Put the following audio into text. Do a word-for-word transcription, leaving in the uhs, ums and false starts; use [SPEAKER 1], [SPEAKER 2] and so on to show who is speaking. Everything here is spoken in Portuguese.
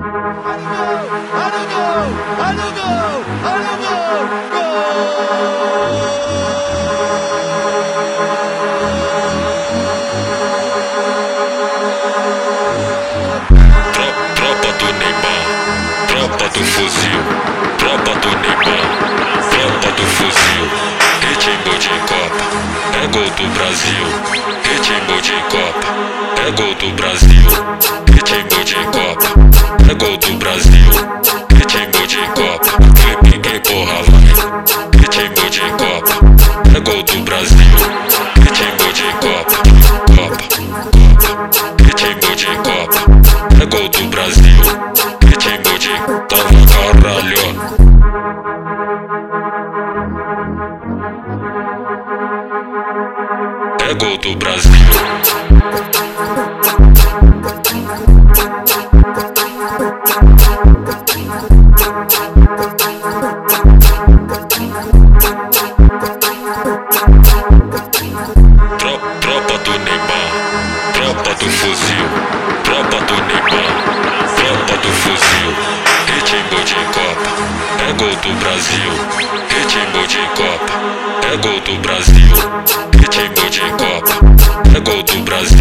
[SPEAKER 1] Olha o gol! Olha o gol! Olha o gol!
[SPEAKER 2] Tropa do Neymar, tropa do fuzil, tropa do Neymar, tropa do fuzil. Ritmo de Copa, é gol do Brasil. Ritmo de Copa, é gol do Brasil. Ritmo de Copa, é gol do Brasil. Ritmo de Copa, clipe que porra vai. Ritmo de Copa, é gol do Brasil. Ritmo de Copa, Copa, Copa. Ritmo de Copa, é gol do Brasil. Ritmo de tava caralho. É gol do Brasil. Tropa do Neymar, tropa do fuzil, tropa do Neymar, tropa do fuzil. Ritmo de Copa, é gol do Brasil. Ritmo de Copa, é gol do Brasil. Ritmo de Copa, é gol do Brasil.